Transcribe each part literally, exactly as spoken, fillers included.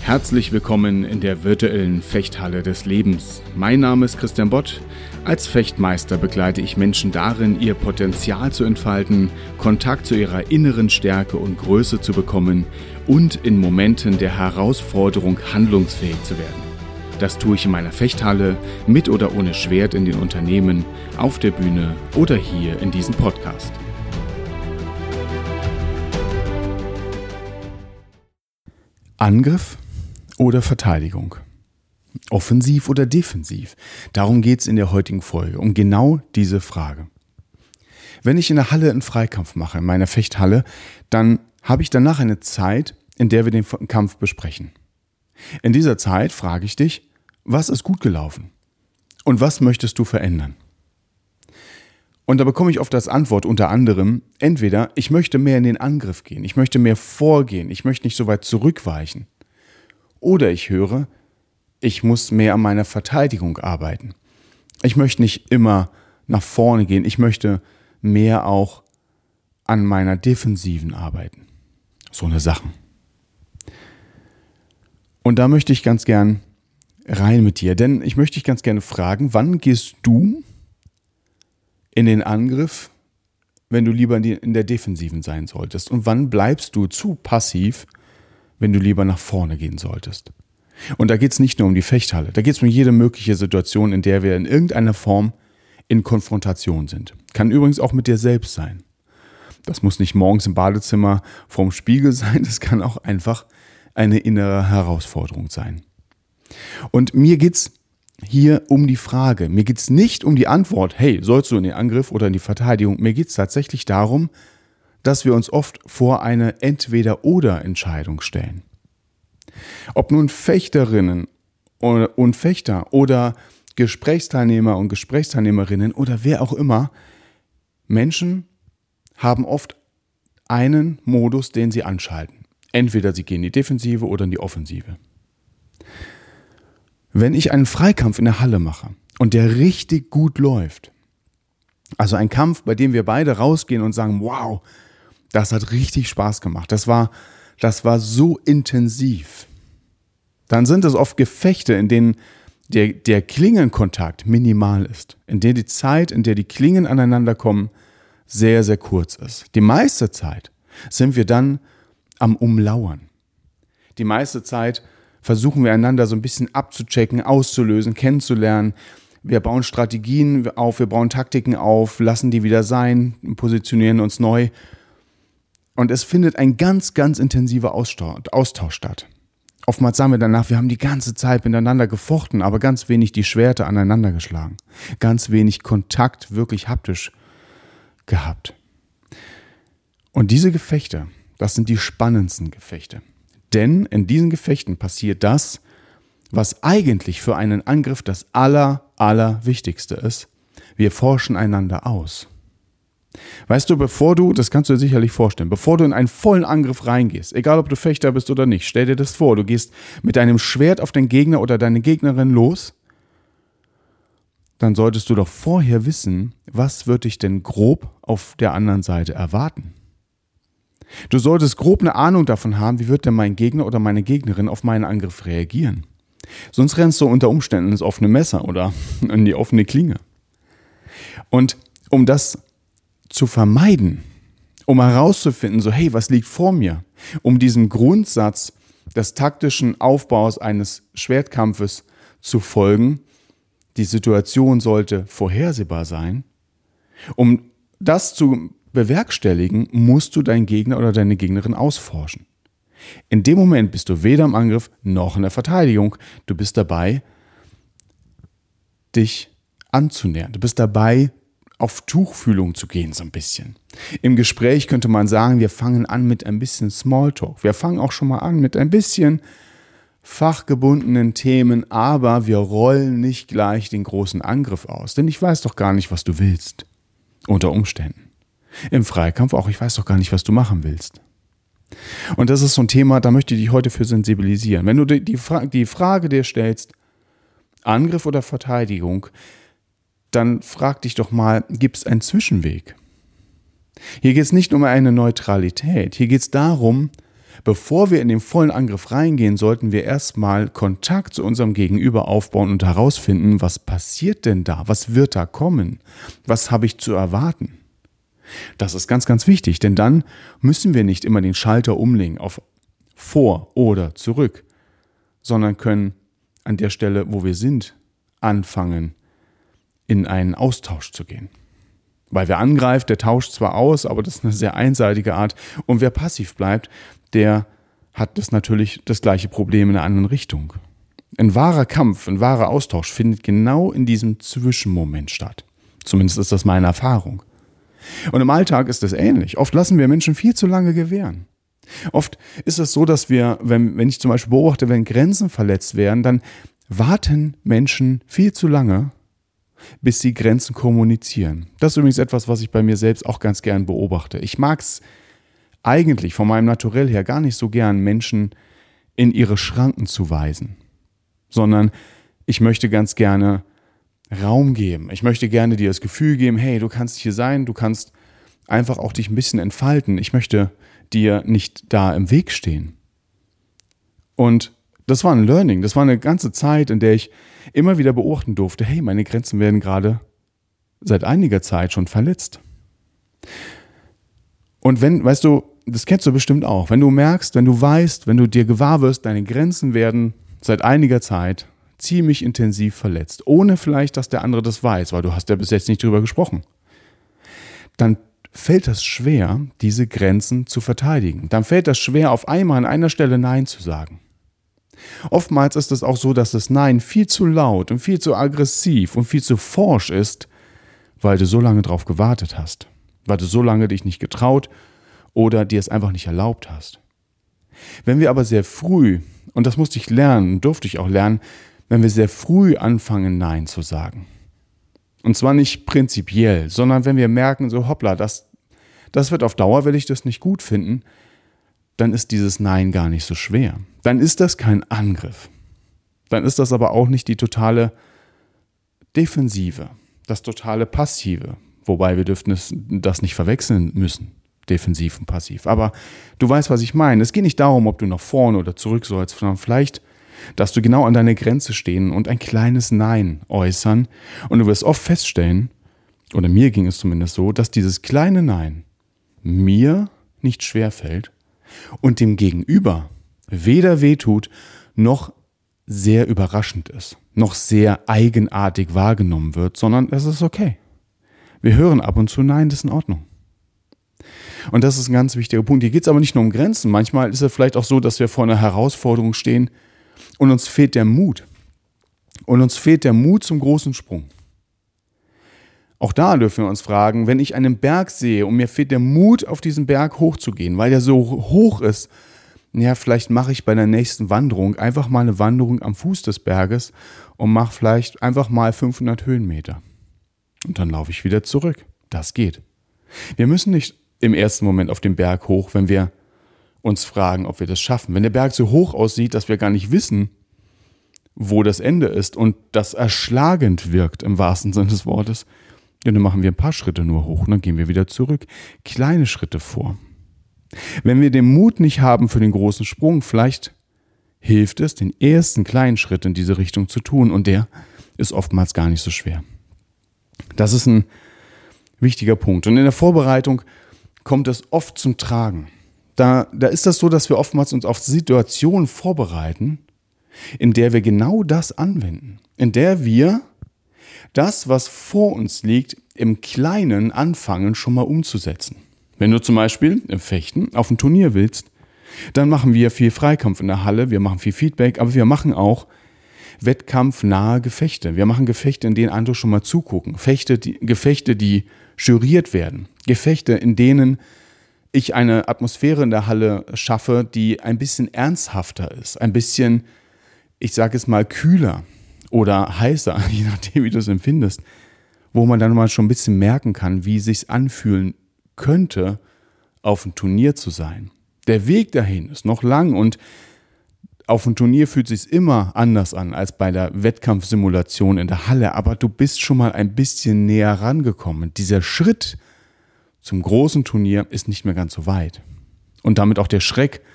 Herzlich willkommen in der virtuellen Fechthalle des Lebens. Mein Name ist Christian Bott. Als Fechtmeister begleite ich Menschen darin, ihr Potenzial zu entfalten, Kontakt zu ihrer inneren Stärke und Größe zu bekommen und in Momenten der Herausforderung handlungsfähig zu werden. Das tue ich in meiner Fechthalle, mit oder ohne Schwert in den Unternehmen, auf der Bühne oder hier in diesem Podcast. Angriff oder Verteidigung? Offensiv oder defensiv? Darum geht es in der heutigen Folge, um genau diese Frage. Wenn ich in der Halle einen Freikampf mache, in meiner Fechthalle, dann habe ich danach eine Zeit, in der wir den Kampf besprechen. In dieser Zeit frage ich dich, was ist gut gelaufen? Und was möchtest du verändern? Und da bekomme ich oft als Antwort unter anderem, entweder ich möchte mehr in den Angriff gehen, ich möchte mehr vorgehen, ich möchte nicht so weit zurückweichen. Oder ich höre, ich muss mehr an meiner Verteidigung arbeiten. Ich möchte nicht immer nach vorne gehen, ich möchte mehr auch an meiner Defensiven arbeiten. So eine Sache. Und da möchte ich ganz gern rein mit dir, denn ich möchte dich ganz gerne fragen, wann gehst du in den Angriff, wenn du lieber in der Defensiven sein solltest? Und wann bleibst du zu passiv, wenn du lieber nach vorne gehen solltest? Und da geht es nicht nur um die Fechthalle, da geht es um jede mögliche Situation, in der wir in irgendeiner Form in Konfrontation sind. Kann übrigens auch mit dir selbst sein. Das muss nicht morgens im Badezimmer vorm Spiegel sein, das kann auch einfach eine innere Herausforderung sein. Und mir geht es hier um die Frage, mir geht es nicht um die Antwort, hey, sollst du in den Angriff oder in die Verteidigung? Mir geht es tatsächlich darum, dass wir uns oft vor eine Entweder-oder-Entscheidung stellen. Ob nun Fechterinnen und Fechter oder Gesprächsteilnehmer und Gesprächsteilnehmerinnen oder wer auch immer, Menschen haben oft einen Modus, den sie anschalten. Entweder sie gehen in die Defensive oder in die Offensive. Wenn ich einen Freikampf in der Halle mache und der richtig gut läuft, also ein Kampf, bei dem wir beide rausgehen und sagen, wow, das hat richtig Spaß gemacht, das war, das war so intensiv, dann sind es oft Gefechte, in denen der, der Klingenkontakt minimal ist, in der die Zeit, in der die Klingen aneinander kommen, sehr, sehr kurz ist. Die meiste Zeit sind wir dann am Umlauern. Die meiste Zeit versuchen wir einander so ein bisschen abzuchecken, auszulösen, kennenzulernen. Wir bauen Strategien auf, wir bauen Taktiken auf, lassen die wieder sein, positionieren uns neu. Und es findet ein ganz, ganz intensiver Austausch statt. Oftmals sagen wir danach, wir haben die ganze Zeit miteinander gefochten, aber ganz wenig die Schwerter aneinander geschlagen. Ganz wenig Kontakt wirklich haptisch gehabt. Und diese Gefechte, das sind die spannendsten Gefechte. Denn in diesen Gefechten passiert das, was eigentlich für einen Angriff das aller, aller Wichtigste ist. Wir forschen einander aus. Weißt du, bevor du, das kannst du dir sicherlich vorstellen, bevor du in einen vollen Angriff reingehst, egal ob du Fechter bist oder nicht, stell dir das vor, du gehst mit deinem Schwert auf den Gegner oder deine Gegnerin los, dann solltest du doch vorher wissen, was wird dich denn grob auf der anderen Seite erwarten. Du solltest grob eine Ahnung davon haben, wie wird denn mein Gegner oder meine Gegnerin auf meinen Angriff reagieren. Sonst rennst du unter Umständen ins offene Messer oder in die offene Klinge. Und um das zu vermeiden, um herauszufinden, so hey, was liegt vor mir, um diesem Grundsatz des taktischen Aufbaus eines Schwertkampfes zu folgen, die Situation sollte vorhersehbar sein, um das zu bewerkstelligen, musst du deinen Gegner oder deine Gegnerin ausforschen. In dem Moment bist du weder im Angriff noch in der Verteidigung. Du bist dabei, dich anzunähern. Du bist dabei, auf Tuchfühlung zu gehen, so ein bisschen. Im Gespräch könnte man sagen, wir fangen an mit ein bisschen Smalltalk. Wir fangen auch schon mal an mit ein bisschen fachgebundenen Themen, aber wir rollen nicht gleich den großen Angriff aus. Denn ich weiß doch gar nicht, was du willst. Unter Umständen. Im Freikampf auch, ich weiß doch gar nicht, was du machen willst. Und das ist so ein Thema, da möchte ich dich heute für sensibilisieren. Wenn du die, die, Fra- die Frage dir stellst, Angriff oder Verteidigung, dann frag dich doch mal, gibt es einen Zwischenweg? Hier geht es nicht um eine Neutralität. Hier geht es darum, Bevor wir in den vollen Angriff reingehen, sollten wir erstmal Kontakt zu unserem Gegenüber aufbauen und herausfinden, was passiert denn da? Was wird da kommen? Was habe ich zu erwarten? Das ist ganz, ganz wichtig, denn dann müssen wir nicht immer den Schalter umlegen auf vor oder zurück, sondern können an der Stelle, wo wir sind, anfangen, in einen Austausch zu gehen. Weil wer angreift, der tauscht zwar aus, aber das ist eine sehr einseitige Art. Und wer passiv bleibt, der hat das natürlich das gleiche Problem in einer anderen Richtung. Ein wahrer Kampf, ein wahrer Austausch findet genau in diesem Zwischenmoment statt. Zumindest ist das meine Erfahrung. Und im Alltag ist es ähnlich. Oft lassen wir Menschen viel zu lange gewähren. Oft ist es so, dass wir, wenn, wenn ich zum Beispiel beobachte, wenn Grenzen verletzt werden, dann warten Menschen viel zu lange, bis sie Grenzen kommunizieren. Das ist übrigens etwas, was ich bei mir selbst auch ganz gern beobachte. Ich mag es eigentlich von meinem Naturell her gar nicht so gern, Menschen in ihre Schranken zu weisen, sondern ich möchte ganz gerne Raum geben. Ich möchte gerne dir das Gefühl geben, hey, du kannst hier sein, du kannst einfach auch dich ein bisschen entfalten. Ich möchte dir nicht da im Weg stehen. Und das war ein Learning, das war eine ganze Zeit, in der ich immer wieder beobachten durfte, hey, meine Grenzen werden gerade seit einiger Zeit schon verletzt. Und wenn, weißt du, das kennst du bestimmt auch, wenn du merkst, wenn du weißt, wenn du dir gewahr wirst, deine Grenzen werden seit einiger Zeit ziemlich intensiv verletzt, ohne vielleicht, dass der andere das weiß, weil du hast ja bis jetzt nicht drüber gesprochen, dann fällt das schwer, diese Grenzen zu verteidigen. Dann fällt das schwer, auf einmal an einer Stelle Nein zu sagen. Oftmals ist es auch so, dass das Nein viel zu laut und viel zu aggressiv und viel zu forsch ist, weil du so lange drauf gewartet hast, weil du so lange dich nicht getraut oder dir es einfach nicht erlaubt hast. Wenn wir aber sehr früh, und das musste ich lernen, durfte ich auch lernen, wenn wir sehr früh anfangen, Nein zu sagen, und zwar nicht prinzipiell, sondern wenn wir merken, so hoppla, das, das wird auf Dauer, will ich das nicht gut finden, dann ist dieses Nein gar nicht so schwer. Dann ist das kein Angriff. Dann ist das aber auch nicht die totale Defensive, das totale Passive. Wobei wir dürften es, das nicht verwechseln müssen, defensiv und passiv. Aber du weißt, was ich meine. Es geht nicht darum, ob du nach vorne oder zurück sollst, sondern vielleicht, dass du genau an deiner Grenze stehen und ein kleines Nein äußern. Und du wirst oft feststellen, oder mir ging es zumindest so, dass dieses kleine Nein mir nicht schwerfällt und dem Gegenüber weder wehtut, noch sehr überraschend ist, noch sehr eigenartig wahrgenommen wird, sondern es ist okay. Wir hören ab und zu Nein, das ist in Ordnung. Und das ist ein ganz wichtiger Punkt. Hier geht es aber nicht nur um Grenzen. Manchmal ist es vielleicht auch so, dass wir vor einer Herausforderung stehen und uns fehlt der Mut. Und uns fehlt der Mut zum großen Sprung. Auch da dürfen wir uns fragen, wenn ich einen Berg sehe und mir fehlt der Mut, auf diesen Berg hochzugehen, weil der so hoch ist, ja, vielleicht mache ich bei der nächsten Wanderung einfach mal eine Wanderung am Fuß des Berges und mache vielleicht einfach mal fünfhundert Höhenmeter. Und dann laufe ich wieder zurück. Das geht. Wir müssen nicht im ersten Moment auf den Berg hoch, wenn wir uns fragen, ob wir das schaffen. Wenn der Berg so hoch aussieht, dass wir gar nicht wissen, wo das Ende ist und das erschlagend wirkt im wahrsten Sinne des Wortes, ja, dann machen wir ein paar Schritte nur hoch und dann gehen wir wieder zurück. Kleine Schritte vor. Wenn wir den Mut nicht haben für den großen Sprung, vielleicht hilft es, den ersten kleinen Schritt in diese Richtung zu tun und der ist oftmals gar nicht so schwer. Das ist ein wichtiger Punkt. Und in der Vorbereitung kommt es oft zum Tragen. Da, da ist das so, dass wir oftmals uns auf Situationen vorbereiten, in der wir genau das anwenden. In der wir das, was vor uns liegt, im Kleinen anfangen, schon mal umzusetzen. Wenn du zum Beispiel im Fechten auf ein Turnier willst, dann machen wir viel Freikampf in der Halle, wir machen viel Feedback, aber wir machen auch wettkampfnahe Gefechte. Wir machen Gefechte, in denen andere schon mal zugucken. Fechte, die, Gefechte, die juriert werden. Gefechte, in denen ich eine Atmosphäre in der Halle schaffe, die ein bisschen ernsthafter ist, ein bisschen, ich sage es mal, kühler oder heißer, je nachdem, wie du es empfindest, wo man dann mal schon ein bisschen merken kann, wie es sich anfühlen könnte, auf ein Turnier zu sein. Der Weg dahin ist noch lang und auf ein Turnier fühlt es sich immer anders an als bei der Wettkampfsimulation in der Halle, aber du bist schon mal ein bisschen näher rangekommen. Dieser Schritt zum großen Turnier ist nicht mehr ganz so weit. Und damit auch der Schreck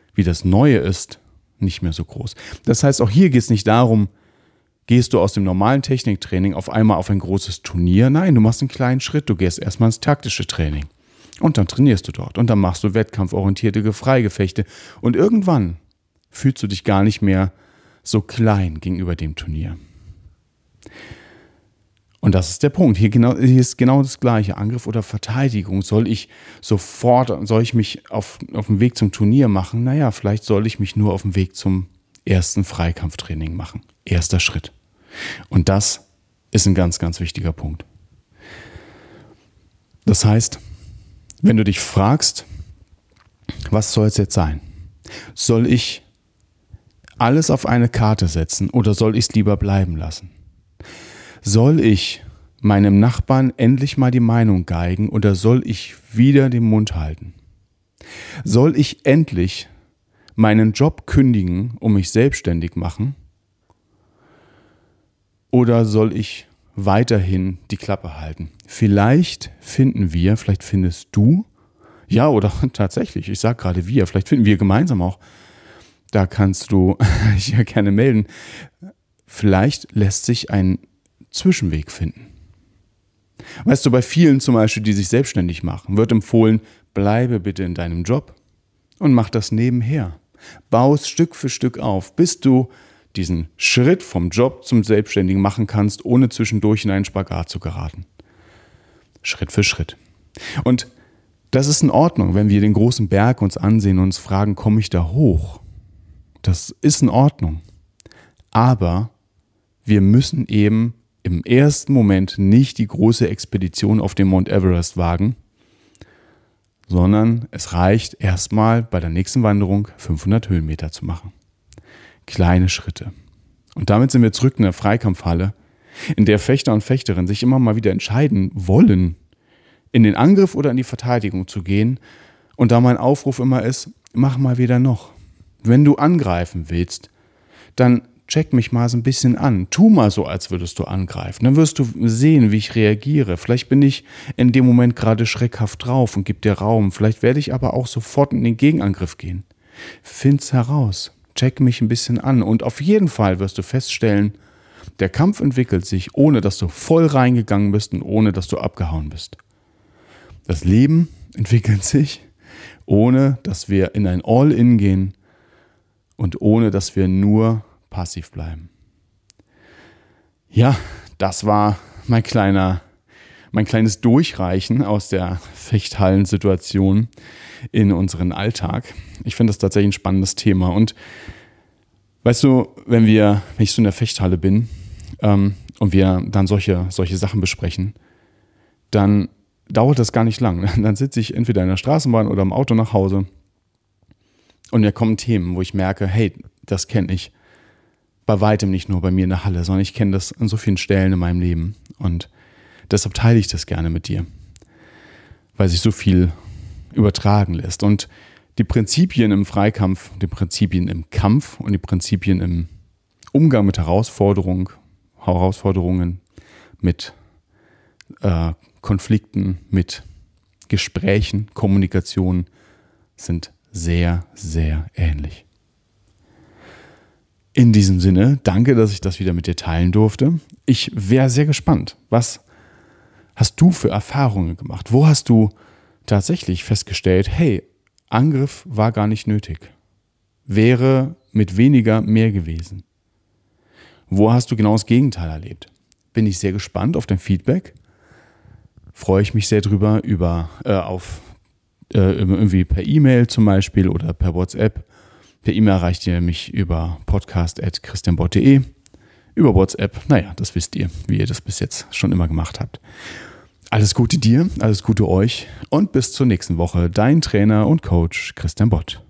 wie das Neue ist, nicht mehr so groß. Das heißt, auch hier geht es nicht darum, gehst du aus dem normalen Techniktraining auf einmal auf ein großes Turnier? Nein, du machst einen kleinen Schritt. Du gehst erstmal ins taktische Training. Und dann trainierst du dort. Und dann machst du wettkampforientierte Freigefechte. Und irgendwann fühlst du dich gar nicht mehr so klein gegenüber dem Turnier. Und das ist der Punkt. Hier, genau, hier ist genau das Gleiche. Angriff oder Verteidigung. Soll ich sofort, soll ich mich auf, auf den Weg zum Turnier machen? Naja, vielleicht soll ich mich nur auf den Weg zum ersten Freikampftraining machen. Erster Schritt. Und das ist ein ganz, ganz wichtiger Punkt. Das heißt, wenn du dich fragst, was soll es jetzt sein? Soll ich alles auf eine Karte setzen oder soll ich es lieber bleiben lassen? Soll ich meinem Nachbarn endlich mal die Meinung geigen oder soll ich wieder den Mund halten? Soll ich endlich meinen Job kündigen und mich selbstständig machen? Oder soll ich weiterhin die Klappe halten? Vielleicht finden wir, vielleicht findest du, ja oder tatsächlich, ich sage gerade wir, vielleicht finden wir gemeinsam auch, da kannst du ja gerne melden, vielleicht lässt sich ein Zwischenweg finden. Weißt du, bei vielen zum Beispiel, die sich selbstständig machen, wird empfohlen, bleibe bitte in deinem Job und mach das nebenher. Bau es Stück für Stück auf, bis du diesen Schritt vom Job zum Selbstständigen machen kannst, ohne zwischendurch in einen Spagat zu geraten. Schritt für Schritt. Und das ist in Ordnung, wenn wir den großen Berg uns ansehen und uns fragen, komme ich da hoch? Das ist in Ordnung. Aber wir müssen eben im ersten Moment nicht die große Expedition auf den Mount Everest wagen, sondern es reicht erstmal bei der nächsten Wanderung fünfhundert Höhenmeter zu machen. Kleine Schritte. Und damit sind wir zurück in der Freikampfhalle, in der Fechter und Fechterinnen sich immer mal wieder entscheiden wollen, in den Angriff oder in die Verteidigung zu gehen. Und da mein Aufruf immer ist, mach mal wieder noch. Wenn du angreifen willst, dann check mich mal so ein bisschen an. Tu mal so, als würdest du angreifen. Dann wirst du sehen, wie ich reagiere. Vielleicht bin ich in dem Moment gerade schreckhaft drauf und gebe dir Raum. Vielleicht werde ich aber auch sofort in den Gegenangriff gehen. Find's heraus. Check mich ein bisschen an. Und auf jeden Fall wirst du feststellen, der Kampf entwickelt sich, ohne dass du voll reingegangen bist und ohne dass du abgehauen bist. Das Leben entwickelt sich, ohne dass wir in ein All-In gehen und ohne dass wir nur passiv bleiben. Ja, das war mein kleiner, mein kleines Durchreichen aus der Fechthallensituation in unseren Alltag. Ich finde das tatsächlich ein spannendes Thema. Und weißt du, wenn wir, wenn ich so in der Fechthalle bin ähm, und wir dann solche, solche Sachen besprechen, dann dauert das gar nicht lang. Dann sitze ich entweder in der Straßenbahn oder im Auto nach Hause und mir kommen Themen, wo ich merke, hey, das kenne ich. Bei weitem nicht nur bei mir in der Halle, sondern ich kenne das an so vielen Stellen in meinem Leben. Und deshalb teile ich das gerne mit dir, weil sich so viel übertragen lässt. Und die Prinzipien im Freikampf, die Prinzipien im Kampf und die Prinzipien im Umgang mit Herausforderungen, Herausforderungen, mit äh, Konflikten, mit Gesprächen, Kommunikation sind sehr, sehr ähnlich. In diesem Sinne, danke, dass ich das wieder mit dir teilen durfte. Ich wäre sehr gespannt. Was hast du für Erfahrungen gemacht? Wo hast du tatsächlich festgestellt, hey, Angriff war gar nicht nötig? Wäre mit weniger mehr gewesen? Wo hast du genau das Gegenteil erlebt? Bin ich sehr gespannt auf dein Feedback. Freue ich mich sehr drüber, über, äh, auf, äh, irgendwie per E-Mail zum Beispiel oder per WhatsApp. Per E-Mail erreicht ihr mich über podcast at christianbott punkt de. Über WhatsApp, naja, das wisst ihr, wie ihr das bis jetzt schon immer gemacht habt. Alles Gute dir, alles Gute euch und bis zur nächsten Woche. Dein Trainer und Coach Christian Bott.